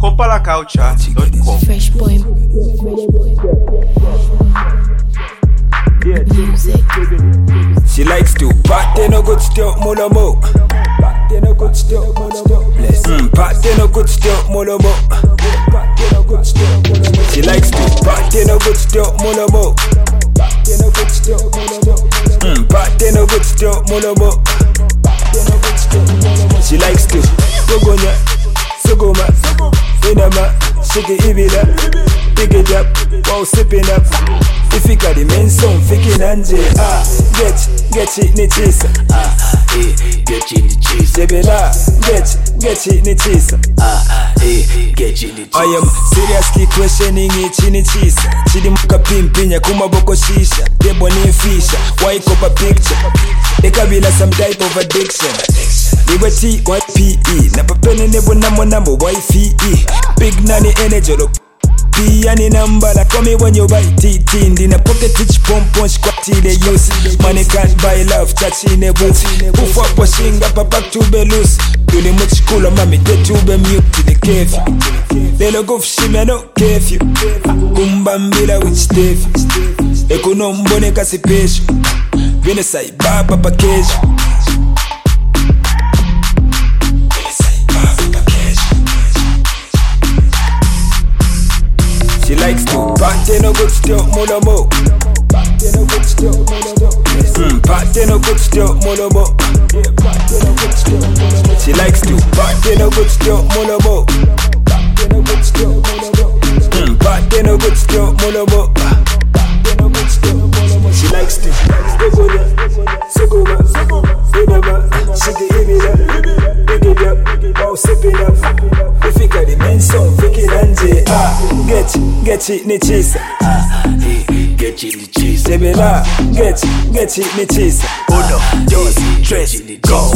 Kopalaculture.com. Fresh boy. Music. She likes to party no good stuff, molomo. Party no good stuff, molomo. Bless. Party no good stuff, molomo. Party no good stuff, molomo. She likes to party no good stuff, molomo. Party no good stuff, molomo. Party no good stuff, molomo. Party no good stuff, molomo. She likes to gogonya, sogoma, inama, shake it ibila, pick it up, while sipping up. If you got the main song, fikin' anje. Get it ni chisa. Get it ni chisa. Jebela, get it ni chisa. Get it ni chisa. I am seriously questioning it ni chisa. Chidi muka pimpinya kumaboko shisha. Debo ni fisha, why copa picture? Ekabila some type of addiction. Liberty, YPE. Napapene nebo namo YFE. Big nanny energy look. Yani number like call me when you buy TT. In a pocket rich pompon squatty they use. Money can't buy love, chachi in a booth. Poof up a shinga, back to be loose. Do the much cooler, mommy, get to be mute to the cave. They look off shimmy, no cave you. Kumbambila which Dave. Ekuno mbone kasi pesho. Vene sai baba package. She likes to party no good stuff, molomo. Party no good stuff, molomo. Party no good stuff, molomo. Party no good stuff, molomo. She likes to party no good stuff, molomo. Party no good stuff, molomo. Party no good stuff, molomo. Party no good stuff, molomo. She likes to gogonya, sogoma, inama, shake it ibila, pick it up, while sipping up. If you got the main song, fikin' anje. Get it ni chisa. Get it ni chisa. Jebela, get it ni chisa. Uno, dos, tres, go.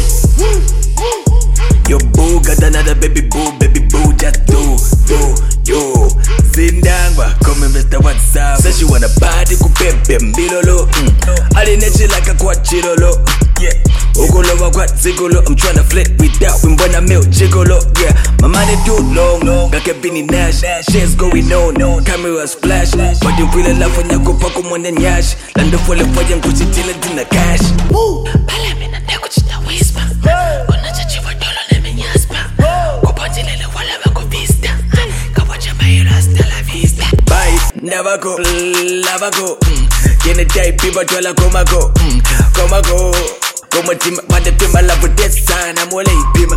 Your boo got another baby boo, just do, yo. Zindangwa, come and Mr. WhatsApp. Says she wanna party kupepe mbilolo. Alinechi like a quachirolo. Yeah. Ogolowa kwat zigolo. I'm tryna flirt without wimbona milk jigolo. Yeah. My money too long. Got Kevin Nash. Shit's going on. Camera splash. But you really love when you go pako mwende nyash. Lando fole foye nkuchitile dina cash. Pala mina neko chita whisper. Kona chachi wadolo neme nyaspa. Kuponjilele wala wako vista. Kawacha mairasta la vista. Bye. Never go. Lava go. Tiene type people twala koma go. Como tima, mande pima la potesa, na mole pima.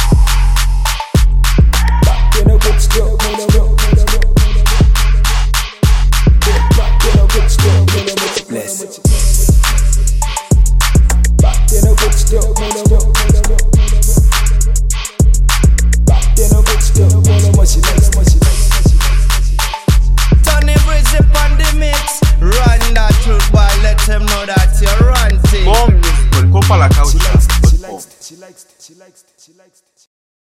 You know good stuff, molomo. You know good stuff, molomo. Bless. You know good stuff, molomo. You know good stuff, molomo. She likes. Tony Bridge on the mix. Run that truth, boy. Let them know that you're ranting. More music, Kopalaculture.com. She likes.